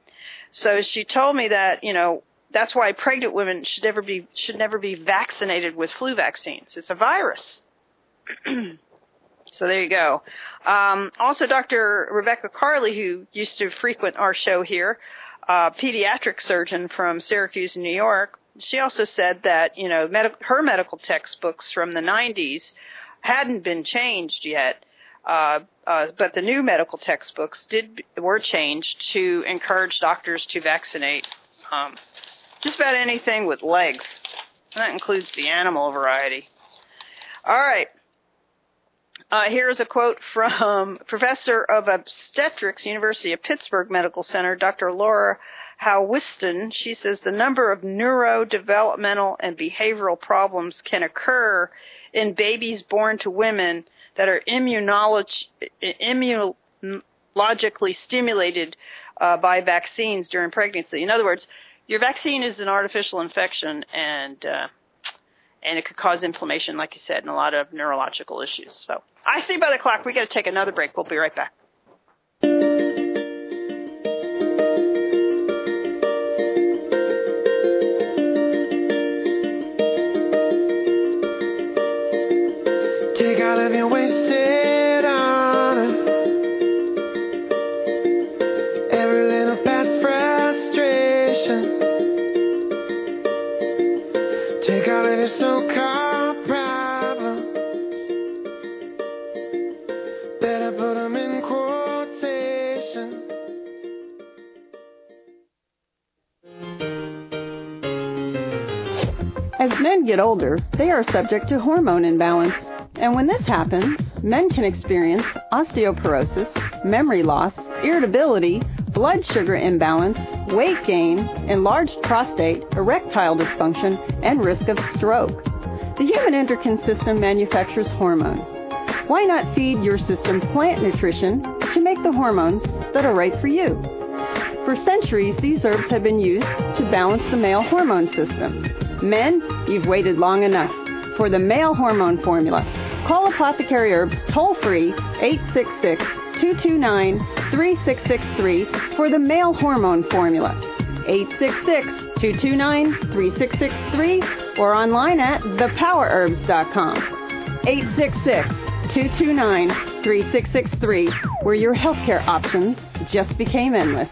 So she told me that, you know, that's why pregnant women should never be should never be vaccinated with flu vaccines. It's a virus. So there you go. Um, also, Doctor Rebecca Carley, who used to frequent our show here, a pediatric surgeon from Syracuse, New York, she also said that, you know, med- her medical textbooks from the nineties hadn't been changed yet. Uh, uh, but the new medical textbooks did were changed to encourage doctors to vaccinate um, just about anything with legs. And that includes the animal variety. All right. Uh, here's a quote from Professor of Obstetrics, University of Pittsburgh Medical Center, Doctor Laura Howiston. She says the number of neurodevelopmental and behavioral problems can occur in babies born to women that are immunolog- immunologically stimulated uh, by vaccines during pregnancy. In other words, your vaccine is an artificial infection, and uh, and it could cause inflammation, like you said, and a lot of neurological issues. So I see by the clock we got to take another break. We'll be right back. Take all of your wasted honor, every little past frustration. Take all of your so-called problems, better put them in quotation. As men get older, they are subject to hormone imbalance. And when this happens, men can experience osteoporosis, memory loss, irritability, blood sugar imbalance, weight gain, enlarged prostate, erectile dysfunction, and risk of stroke. The human endocrine system manufactures hormones. Why not feed your system plant nutrition to make the hormones that are right for you? For centuries, these herbs have been used to balance the male hormone system. Men, you've waited long enough for the male hormone formula. Call Apothecary Herbs toll-free eight six six, two two nine, three six six three for the male hormone formula. eight six six, two two nine, three six six three or online at the power herbs dot com. eight six six, two two nine, three six six three, where your healthcare options just became endless.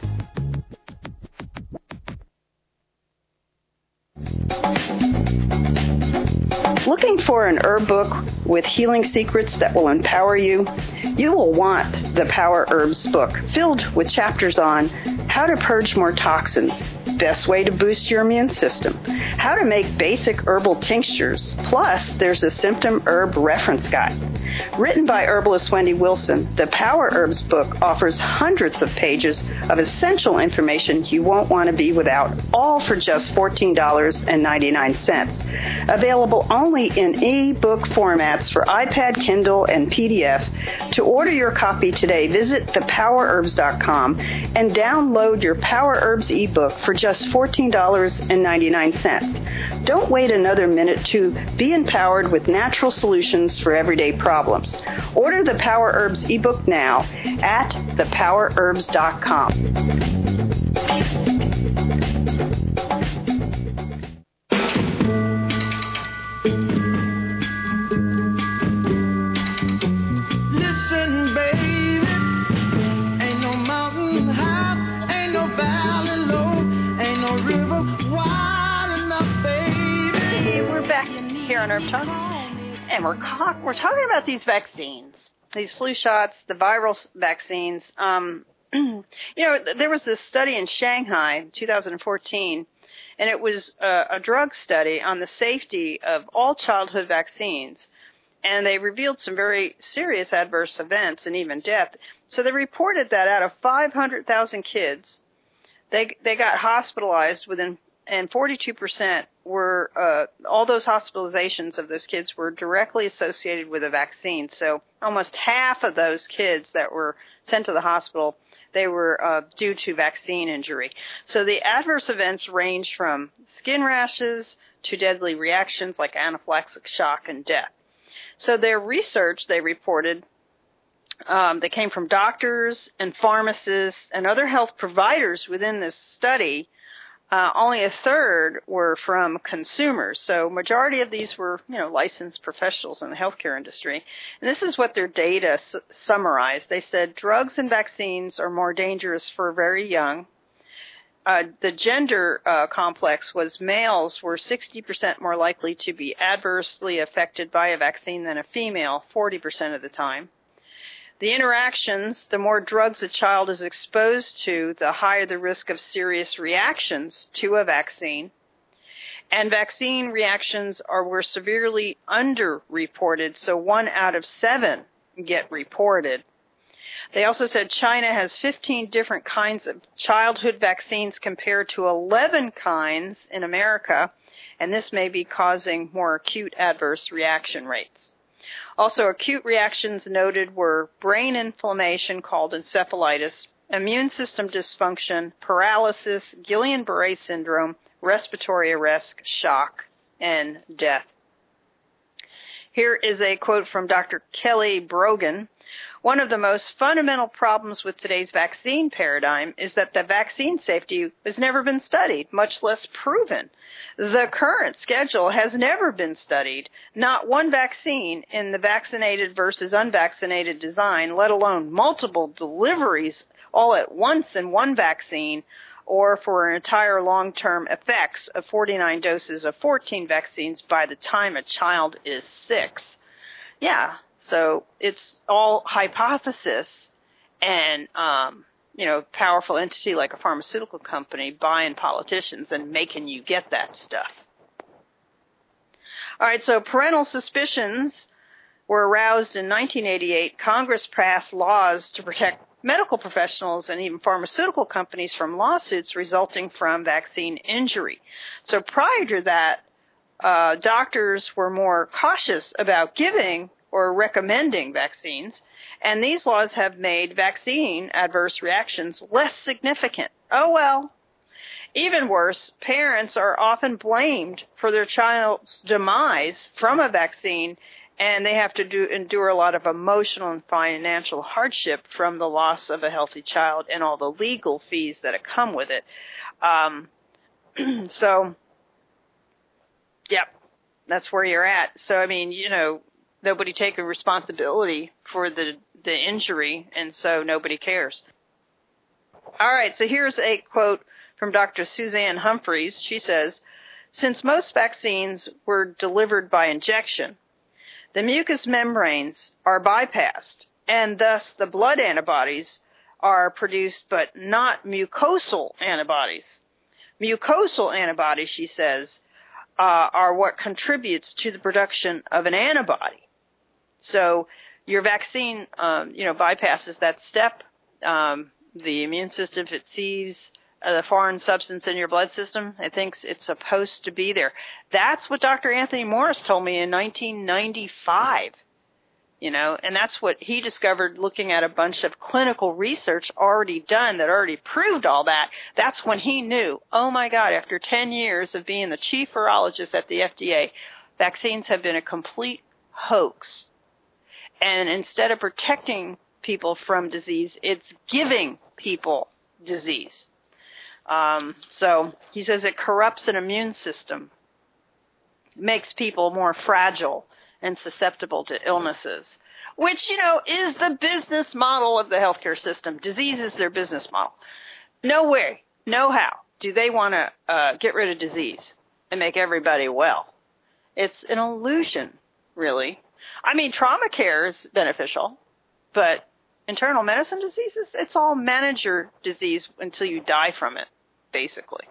Looking for an herb book with healing secrets that will empower you? You will want the Power Herbs book, filled with chapters on how to purge more toxins, best way to boost your immune system, how to make basic herbal tinctures, plus there's a symptom herb reference guide. Written by herbalist Wendy Wilson, the Power Herbs book offers hundreds of pages of essential information you won't want to be without, all for just fourteen ninety-nine. Available only in e-book formats for iPad, Kindle, and P D F. To order your copy today, visit the power herbs dot com and download your Power Herbs ebook for just fourteen ninety-nine. Don't wait another minute to be empowered with natural solutions for everyday problems. Order the Power Herbs ebook now at the power herbs dot com. Listen, baby, ain't no mountain high, ain't no valley low, ain't no river wide enough, baby. Hey, we're back here on Herb Talk. And we're, ca- we're talking about these vaccines, these flu shots, the viral vaccines. Um, you know, there was this study in Shanghai in two thousand fourteen, and it was a, a drug study on the safety of all childhood vaccines. And they revealed some very serious adverse events and even death. So they reported that out of five hundred thousand kids, they they got hospitalized within, and forty-two percent were, uh, all those hospitalizations of those kids were directly associated with a vaccine. So almost half of those kids that were sent to the hospital, they were uh, due to vaccine injury. So the adverse events ranged from skin rashes to deadly reactions like anaphylactic shock and death. So their research, they reported, um, that came from doctors and pharmacists and other health providers within this study. Uh, only a third were from consumers. So majority of these were, you know, licensed professionals in the healthcare industry. And this is what their data su- summarized. They said drugs and vaccines are more dangerous for very young. Uh, the gender uh, complex was males were sixty percent more likely to be adversely affected by a vaccine than a female, forty percent of the time. The interactions, the more drugs a child is exposed to, the higher the risk of serious reactions to a vaccine. And vaccine reactions are were severely underreported, so one out of seven get reported. They also said China has fifteen different kinds of childhood vaccines compared to eleven kinds in America, and this may be causing more acute adverse reaction rates. Also, acute reactions noted were brain inflammation called encephalitis, immune system dysfunction, paralysis, Guillain-Barré syndrome, respiratory arrest, shock, and death. Here is a quote from Doctor Kelly Brogan. One of the most fundamental problems with today's vaccine paradigm is that the vaccine safety has never been studied, much less proven. The current schedule has never been studied. Not one vaccine in the vaccinated versus unvaccinated design, let alone multiple deliveries all at once in one vaccine, or for an entire long-term effects of forty-nine doses of fourteen vaccines by the time a child is six. Yeah. So it's all hypothesis and, um, you know, powerful entity like a pharmaceutical company buying politicians and making you get that stuff. All right, so parental suspicions were aroused in nineteen eighty-eight. Congress passed laws to protect medical professionals and even pharmaceutical companies from lawsuits resulting from vaccine injury. So prior to that, uh, doctors were more cautious about giving or recommending vaccines, and these laws have made vaccine adverse reactions less significant. Oh well. Even worse, parents are often blamed for their child's demise from a vaccine, and they have to do, endure a lot of emotional and financial hardship from the loss of a healthy child and all the legal fees that come with it. Um, so, yep, that's where you're at. So, I mean, you know, nobody taking responsibility for the, the injury, and so nobody cares. All right, so here's a quote from Doctor Suzanne Humphreys. She says, since most vaccines were delivered by injection, the mucous membranes are bypassed, and thus the blood antibodies are produced, but not mucosal antibodies. Mucosal antibodies, she says, uh, are what contributes to the production of an antibody. So your vaccine, um, you know, bypasses that step. Um, the immune system, if it sees uh, the foreign substance in your blood system, it thinks it's supposed to be there. That's what Doctor Anthony Morris told me in nineteen ninety-five. You know, and that's what he discovered looking at a bunch of clinical research already done that already proved all that. That's when he knew, oh my God, after ten years of being the chief virologist at the F D A, vaccines have been a complete hoax. And instead of protecting people from disease, it's giving people disease. Um, so he says it corrupts an immune system, makes people more fragile and susceptible to illnesses, which, you know, is the business model of the healthcare system. Disease is their business model. No way, no how do they want to uh, get rid of disease and make everybody well. It's an illusion, really. I mean, trauma care is beneficial, but internal medicine diseases, it's all manage your disease until you die from it, basically.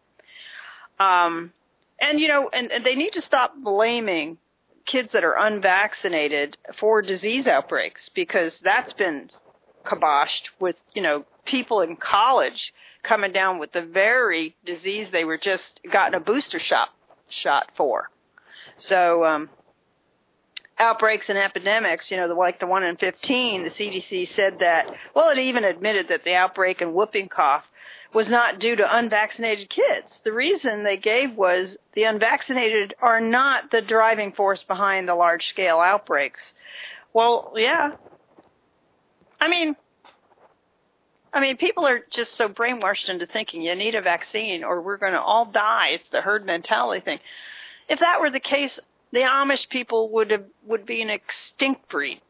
Um, and, you know, and, and they need to stop blaming kids that are unvaccinated for disease outbreaks, because that's been kiboshed with, you know, people in college coming down with the very disease they were just gotten a booster shot shot for. So um, outbreaks and epidemics, you know, the, like the one in fifteen, the C D C said that, well, it even admitted that the outbreak in whooping cough was not due to unvaccinated kids. The reason they gave was the unvaccinated are not the driving force behind the large-scale outbreaks. Well, yeah. I mean, I mean, people are just so brainwashed into thinking you need a vaccine or we're going to all die. It's the herd mentality thing. If that were the case, the Amish people would have, would be an extinct breed.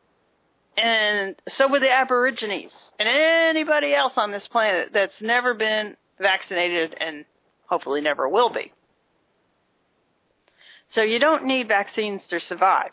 And so would the Aborigines and anybody else on this planet that's never been vaccinated and hopefully never will be. So you don't need vaccines to survive,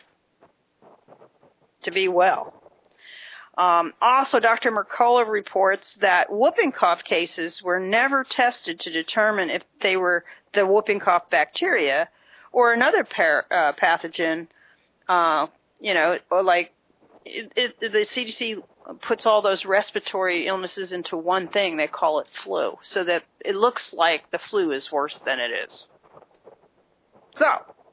to be well. Um, also, Doctor Mercola reports that whooping cough cases were never tested to determine if they were the whooping cough bacteria or another par- uh, pathogen, uh, you know, or like, It, it, the C D C puts all those respiratory illnesses into one thing. They call it flu, so that it looks like the flu is worse than it is. So,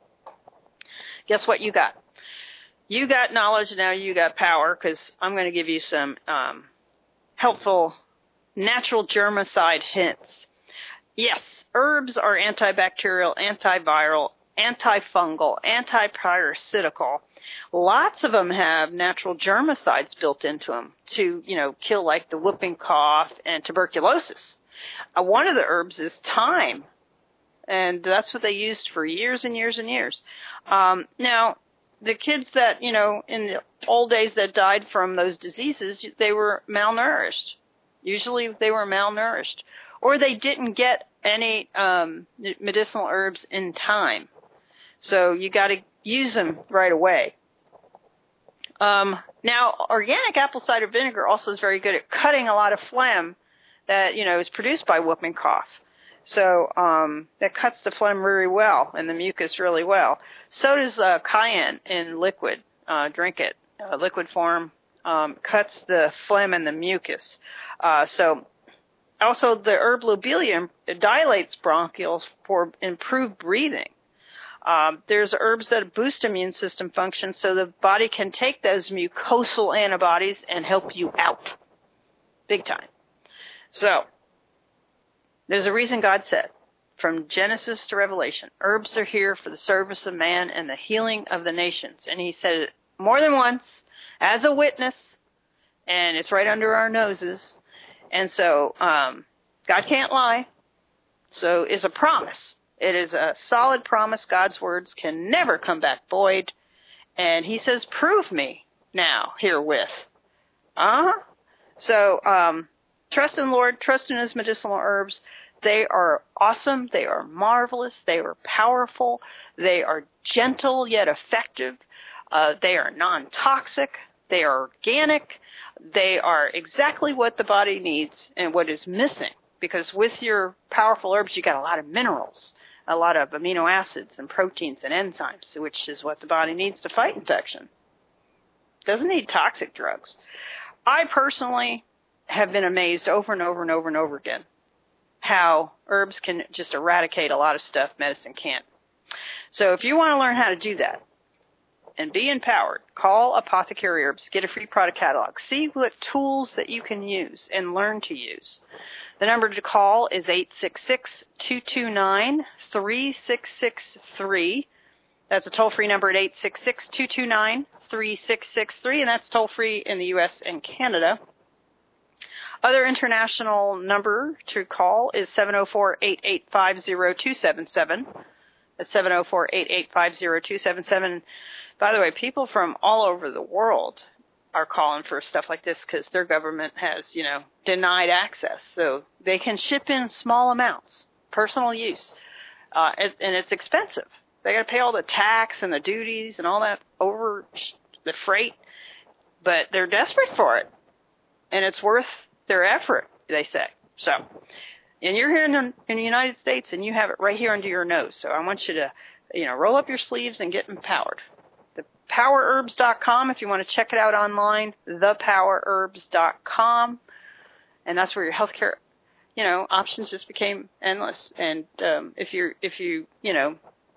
guess what you got? You got knowledge, now you got power, because I'm going to give you some um, helpful natural germicide hints. Yes, herbs are antibacterial, antiviral, antifungal, antiparasitical. Lots of them have natural germicides built into them to, you know, kill like the whooping cough and tuberculosis. Uh, one of the herbs is thyme, and that's what they used for years and years and years. Um, now, the kids that, you know, in the old days that died from those diseases, they were malnourished. Usually they were malnourished. Or they didn't get any um, medicinal herbs in time. So you got to use them right away. Um, now, organic apple cider vinegar also is very good at cutting a lot of phlegm that, you know, is produced by whooping cough. So um, that cuts the phlegm very well and the mucus really well. So does uh, cayenne in liquid. Uh, drink it. Uh, liquid form um, cuts the phlegm and the mucus. Uh, so also the herb lobelia dilates bronchioles for improved breathing. Um, there's herbs that boost immune system function so the body can take those mucosal antibodies and help you out. Big time. So, there's a reason God said, from Genesis to Revelation, herbs are here for the service of man and the healing of the nations. And he said it more than once as a witness, and it's right under our noses. And so, um, God can't lie. So, it's a promise. It is a solid promise. God's words can never come back void. And he says, prove me now herewith. Uh-huh. So, um, trust in the Lord, trust in his medicinal herbs. They are awesome. They are marvelous. They are powerful. They are gentle yet effective. Uh, they are non-toxic. They are organic. They are exactly what the body needs and what is missing. Because with your powerful herbs, you got a lot of minerals, a lot of amino acids and proteins and enzymes, which is what the body needs to fight infection. Doesn't need toxic drugs. I personally have been amazed over and over and over and over again how herbs can just eradicate a lot of stuff medicine can't. So if you want to learn how to do that and be empowered, call Apothecary Herbs, get a free product catalog, see what tools that you can use and learn to use. The number to call is eight six six, two two nine, three six six three. That's a toll-free number at eight six six, two two nine, three six six three, and that's toll-free in the U S and Canada. Other international number to call is seven oh four, eight eight five, oh two seven seven. That's seven oh four, eight eight five, oh two seven seven. By the way, people from all over the world are calling for stuff like this because their government has, you know, denied access. So they can ship in small amounts, personal use, uh, and, and it's expensive. They got to pay all the tax and the duties and all that over the freight, but they're desperate for it, and it's worth their effort, they say. So, and you're here in the, in the United States, and you have it right here under your nose. So I want you to, you know, roll up your sleeves and get empowered. the power herbs dot com if you want to check it out online, the power herbs dot com, and that's where your healthcare, you know, options just became endless. And um, if you're, if you, you know,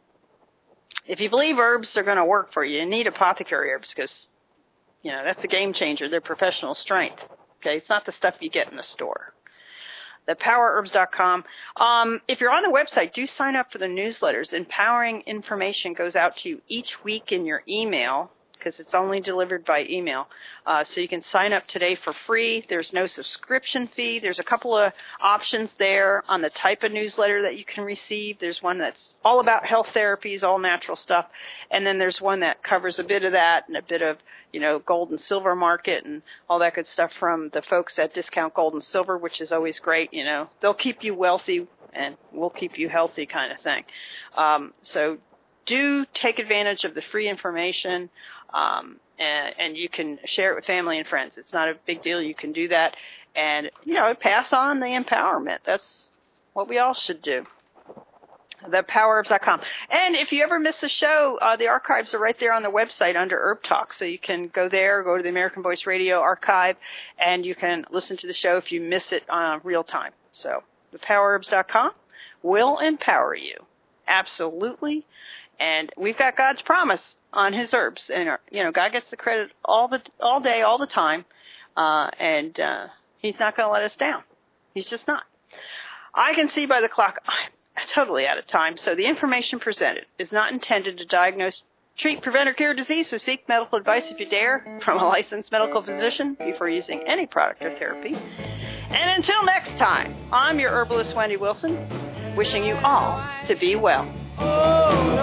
if you believe herbs are going to work for you, you need apothecary herbs because, you know, that's a game changer. They're professional strength. Okay, it's not the stuff you get in the store. the power herbs dot com. Um, if you're on the website, do sign up for the newsletters. Empowering information goes out to you each week in your email because it's only delivered by email. Uh, so you can sign up today for free. There's no subscription fee. There's a couple of options there on the type of newsletter that you can receive. There's one that's all about health therapies, all natural stuff. And then there's one that covers a bit of that and a bit of, you know, gold and silver market and all that good stuff from the folks at Discount Gold and Silver, which is always great. You know, they'll keep you wealthy and we'll keep you healthy kind of thing. Um, so do take advantage of the free information. Um, and, and you can share it with family and friends. It's not a big deal. You can do that. And, you know, pass on the empowerment. That's what we all should do. the power herbs dot com. And if you ever miss a show, uh, the archives are right there on the website under Herb Talk. So you can go there, go to the American Voice Radio archive, and you can listen to the show if you miss it uh, real time. So the power herbs dot com will empower you. Absolutely. And we've got God's promise on his herbs. And, you know, God gets the credit all the all day, all the time. Uh, and uh, he's not going to let us down. He's just not. I can see by the clock I'm totally out of time. So the information presented is not intended to diagnose, treat, prevent, or cure disease. So seek medical advice if you dare from a licensed medical physician before using any product or therapy. And until next time, I'm your herbalist, Wendy Wilson, wishing you all to be well. Oh,